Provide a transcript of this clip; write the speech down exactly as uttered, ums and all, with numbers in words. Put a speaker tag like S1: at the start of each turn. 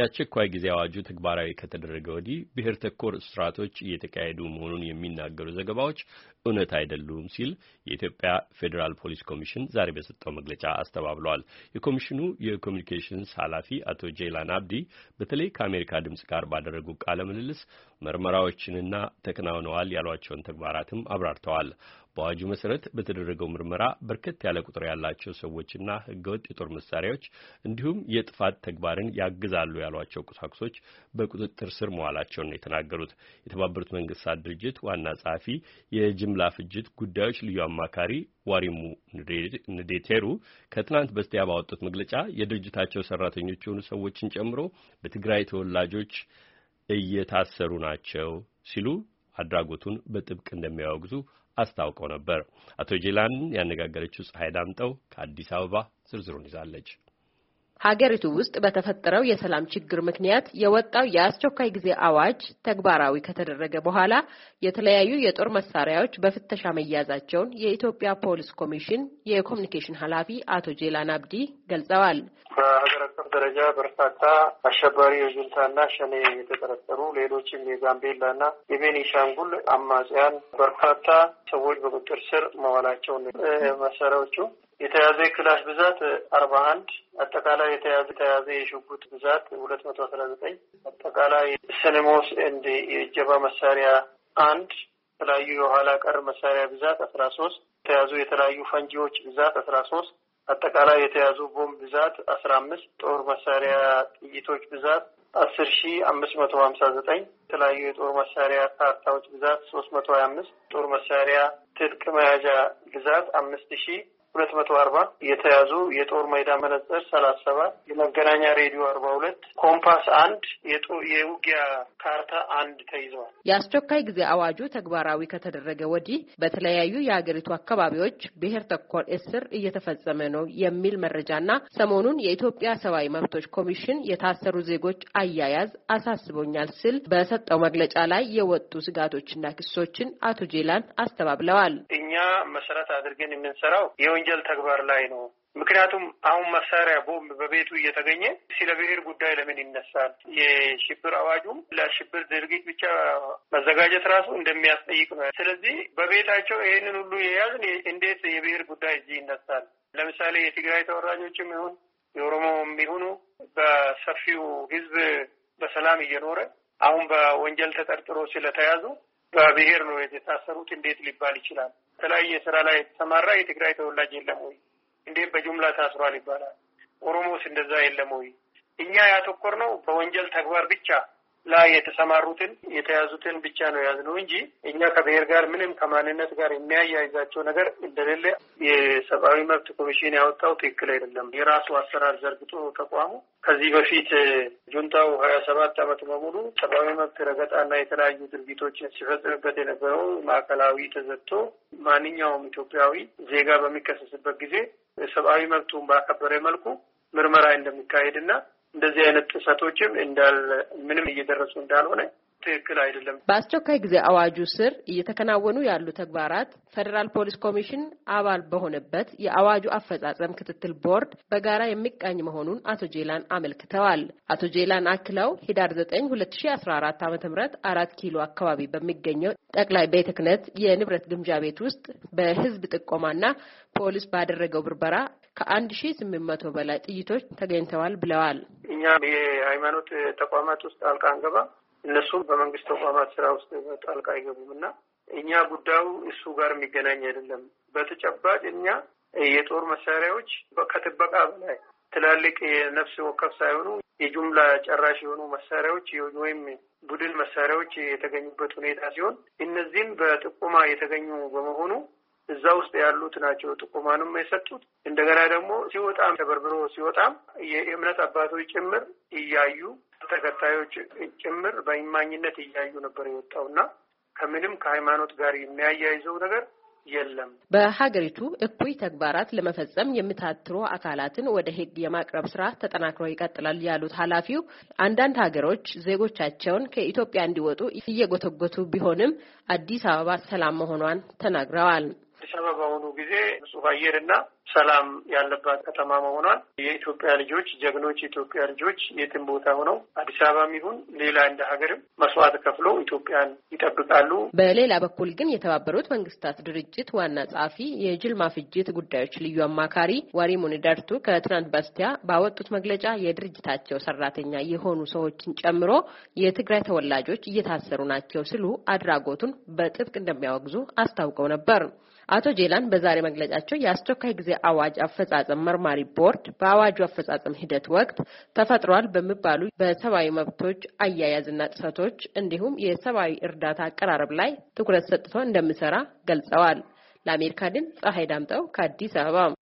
S1: የአስቸኳይ ጊዜ አዋጁ ተግባራዊ ከተደረገ ወዲህ ብሔር ተኮር እስራቶች እየተካሄዱ መሆኑን የሚናገሩ ዘገባዎች እውነት አይደሉም ሲል የኢትዮጵያ ፌዴራል ፖሊስ ኮሚሽን ዛሬ በሰጠው መግለጫ አስተባብሏል። የኮሚሽኑ የኮሚኒኬሽንስ ኃላፊ አቶ ጄላን አብዲ በተለይ ከአሜሪካ ድምጽ ጋር ባደረጉ ቃለ ምልልስ ምርመራዎችንና ተከናውነዋል ያሏቸውን ተግባራትም አብራርተዋል። በአዋጁ መሰረት በተደረገው ምርመራ በርከት ያለ ቁጥር ያላቸው ሰዎችና ህገወጥ የጦር መሳሪያዎች እንዲሁም የጥፋት ተግባርን ያግዛሉ ያሏቸው ቁሳቁሶች በቁጥጥር ስር መዋላቸውን ነው የተናገሩት። የተባበሩት መንግስታት ድርጅት ዋና ጸሐፊ የጅምላ ፍጅት ጉዳዮች ልዩ አማካሪ ዋሪሙ ንዴቴሩ ከትናንት በስቲያ ባወጡት መግለጫ የድርጅታቸው ሰራተኞች የሆኑ ሰዎችን ጨምሮ በትግራይ ተወላጆች እየታሰሩ ናቸው ሲሉ አድራጎቱን በጥብቅ እንደሚያወግዙ አስታውቀው ነበር። አቶ ጄላን ያነጋገረችው ፀሐይ ዳምጠው ከአዲስ አበባ ዝርዝሩን ይዛለች።
S2: ሀገሪቱ ውስጥ በተፈጠረው የሰላም ችግር ምክንያት የወጣው የአስቸኳይ ጊዜ አዋጅ ተግባራዊ ከተደረገ በኋላ የተለያዩ የጦር መሳሪያዎች በፍተሻ መያዛቸውን የኢትዮጵያ ፖሊስ ኮሚሽን የኮሚኒኬሽን ኃላፊ አቶ ጄላን አብዲ ገልጸዋል።
S3: በሀገር አቀፍ ደረጃ በርካታ አሸባሪ የጁንታና ሸኔ የተጠረጠሩ ሌሎችም የጋምቤላና የቤኒሻንጉል አማጽያን በርካታ ሰዎች በቁጥጥር ስር መዋላቸውን መሳሪያዎቹ የተያዘ ክላሽ ብዛት አርባ አንድ አጠቃላይ የተያዘ የተያዘ የሽጉጥ ብዛት ሁለት መቶ አስራ ዘጠኝ አጠቃላይ ሰነሞስ እንደ የእጀባ መሳሪያ አንድ የተለያዩ የኋላ ቀር መሳሪያ ብዛት አስራ ሶስት የተያዙ የተለያዩ ፈንጂዎች ብዛት አስራ ሶስት አጠቃላይ የተያዙ ቦምብ ብዛት አስራ አምስት ጦር መሳሪያ ጥይቶች ብዛት አስር ሺህ አምስት መቶ ሀምሳ ዘጠኝ የተለያዩ የጦር መሳሪያ ካርታዎች ብዛት ሶስት መቶ ሀያ አምስት ጦር መሳሪያ ትጥቅ መያዣ ብዛት አምስት ሺህ ሁለት መቶ አርባ የተያዙ የጦር ሜዳ መነጽር ሰላሳ ሰባት የመገናኛ ሬዲዮ አርባ ሁለት ኮምፓስ አንድ የውጊያ ካርታ አንድ ተይዘዋል።
S2: የአስቸኳይ ጊዜ አዋጁ ተግባራዊ ከተደረገ ወዲህ በተለያዩ የሀገሪቱ አካባቢዎች ብሔር ተኮር እስር እየተፈጸመ ነው የሚል መረጃና ሰሞኑን የኢትዮጵያ ሰብአዊ መብቶች ኮሚሽን የታሰሩ ዜጎች አያያዝ አሳስቦኛል ሲል በሰጠው መግለጫ ላይ የወጡ ስጋቶችና ክሶችን አቶ ጄላን አስተባብለዋል።
S3: እኛ መሰረት አድርገን የምንሰራው የወንጀል ተግባር ላይ ነው። ምክንያቱም አሁን መሳሪያ ቦምብ በቤቱ እየተገኘ ስለ ብሔር ጉዳይ ለምን ይነሳል? የሽብር አዋጁም ለሽብር ድርጊት ብቻ መዘጋጀት ራሱ እንደሚያስጠይቅ ነው። ስለዚህ በቤታቸው ይሄንን ሁሉ የያዝን እንዴት የብሔር ጉዳይ እዚህ ይነሳል? ለምሳሌ የትግራይ ተወላጆችም ይሁን የኦሮሞም ይሁኑ በሰፊው ህዝብ በሰላም እየኖረ አሁን በወንጀል ተጠርጥሮ ስለተያዙ በብሔር ነው የታሰሩት እንዴት ሊባል ይችላል? የተለያየ ስራ ላይ ተሰማራ የትግራይ ተወላጅ የለም ወይ? እንዴት በጅምላ ታስሯል ይባላል? ኦሮሞስ እንደዛ የለም ወይ? እኛ ያተኮርነው በወንጀል ተግባር ብቻ ላይ የተሰማሩትን የተያዙትን ብቻ ነው ያዝነው እንጂ እኛ ከብሔር ጋር ምንም ከማንነት ጋር የሚያያይዛቸው ነገር እንደሌለ የሰብአዊ መብት ኮሚሽን ያወጣው ትክክል አይደለም። የራሱ አሰራር ዘርግቶ ተቋሙ ከዚህ በፊት ጁንታው ሀያ ሰባት ዓመት በሙሉ ሰብአዊ መብት ረገጣና የተለያዩ ድርጊቶችን ሲፈጽምበት የነበረው ማዕከላዊ ተዘግቶ ማንኛውም ኢትዮጵያዊ ዜጋ በሚከሰስበት ጊዜ ሰብአዊ መብቱን ባከበረ መልኩ ምርመራ እንደሚካሄድና እንደዚህ አይነት ጥሰቶችም እንዳል ምንም እየደረሱ እንዳልሆነ ትክክል አይደለም።
S2: በአስቸኳይ ጊዜ አዋጁ ስር እየተከናወኑ ያሉ ተግባራት ፌደራል ፖሊስ ኮሚሽን አባል በሆነበት የአዋጁ አፈጻጸም ክትትል ቦርድ በጋራ የሚቃኝ መሆኑን አቶ ጄላን አመልክተዋል። አቶ ጄላን አክለው ህዳር ዘጠኝ ሁለት ሺህ አስራ አራት ዓመተ ምህረት አራት ኪሎ አካባቢ በሚገኘው ጠቅላይ ቤተ ክህነት የንብረት ግምጃ ቤት ውስጥ በህዝብ ጥቆማና ፖሊስ ባደረገው ብርበራ ከአንድ ሺህ ስምንት መቶ በላይ ጥይቶች ተገኝተዋል ብለዋል።
S3: እኛ የሃይማኖት ተቋማት ውስጥ ጣልቃ አንገባ፣ እነሱም በመንግስት ተቋማት ስራ ውስጥ ጣልቃ አይገቡምና እኛ ጉዳዩ እሱ ጋር የሚገናኝ አይደለም። በተጨባጭ እኛ የጦር መሳሪያዎች ከጥበቃ በላይ ትላልቅ የነፍስ ወከፍ ሳይሆኑ የጁምላ ጨራሽ የሆኑ መሳሪያዎች ወይም ቡድን መሳሪያዎች የተገኙበት ሁኔታ ሲሆን እነዚህም በጥቆማ የተገኙ በመሆኑ እዛ ውስጥ ያሉት ናቸው ጥቆማንም የሰጡት። እንደገና ደግሞ ሲወጣም ተበርብሮ ሲወጣም የእምነት አባቶች ጭምር እያዩ ተከታዮች ጭምር በኢማኝነት እያዩ ነበር የወጣውና ከምንም ከሃይማኖት ጋር የሚያያይዘው ነገር የለም።
S2: በሀገሪቱ እኩይ ተግባራት ለመፈጸም የሚታትሩ አካላትን ወደ ህግ የማቅረብ ስራ ተጠናክሮ ይቀጥላል ያሉት ኃላፊው አንዳንድ ሀገሮች ዜጎቻቸውን ከኢትዮጵያ እንዲወጡ እየጎተጎቱ ቢሆንም አዲስ አበባ ሰላም መሆኗን ተናግረዋል።
S3: አዲስ አበባ በአሁኑ ጊዜ ንጹህ አየርና ሰላም ያለባት ከተማ መሆኗን የኢትዮጵያ ልጆች ጀግኖች የኢትዮጵያ ልጆች የትም ቦታ ሆነው አዲስ አበባም ይሁን ሌላ እንደ ሀገርም መስዋዕት ከፍሎ ኢትዮጵያን ይጠብቃሉ።
S2: በሌላ በኩል ግን የተባበሩት መንግስታት ድርጅት ዋና ጸሐፊ የጅልማ ፍጅት ጉዳዮች ልዩ አማካሪ ዋሪ ሙኒዳርቱ ከትናንት በስቲያ ባወጡት መግለጫ የድርጅታቸው ሰራተኛ የሆኑ ሰዎችን ጨምሮ የትግራይ ተወላጆች እየታሰሩ ናቸው ሲሉ አድራጎቱን በጥብቅ እንደሚያወግዙ አስታውቀው ነበር። አቶ ጄላን በዛሬ መግለጫቸው የአስቸኳይ ጊዜ አዋጅ አፈጻጸም መርማሪ ቦርድ በአዋጁ አፈጻጸም ሂደት ወቅት ተፈጥሯል በሚባሉ በሰብአዊ መብቶች አያያዝና ጥሰቶች እንዲሁም የሰብአዊ እርዳታ አቀራረብ ላይ ትኩረት ሰጥቶ እንደሚሰራ ገልጸዋል። ለአሜሪካ ድምፅ ፀሐይ ዳምጠው ከአዲስ አበባ